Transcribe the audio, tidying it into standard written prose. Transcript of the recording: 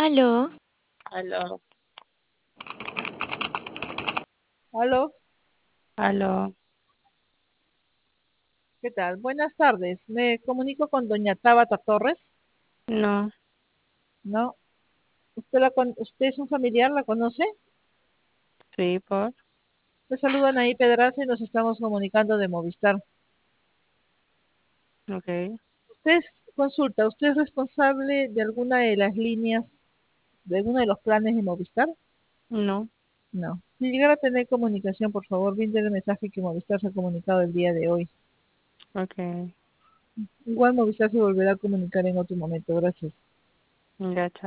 Aló, Aló, Aló, aló, ¿qué tal? Buenas tardes. Me comunico con doña Tabata Torres, no, ¿no? ¿Usted es un familiar? ¿La conoce? sí, Me saludan ahí Pedraza y nos estamos comunicando de Movistar. ok, Usted consulta, ¿usted es responsable de alguna de las líneas, de alguno de los planes de Movistar? no, No. Si llegara a tener comunicación, por favor, brinde el mensaje que Movistar se ha comunicado el día de hoy. ok, Igual Movistar se volverá a comunicar en otro momento. Gracias. ya, chao.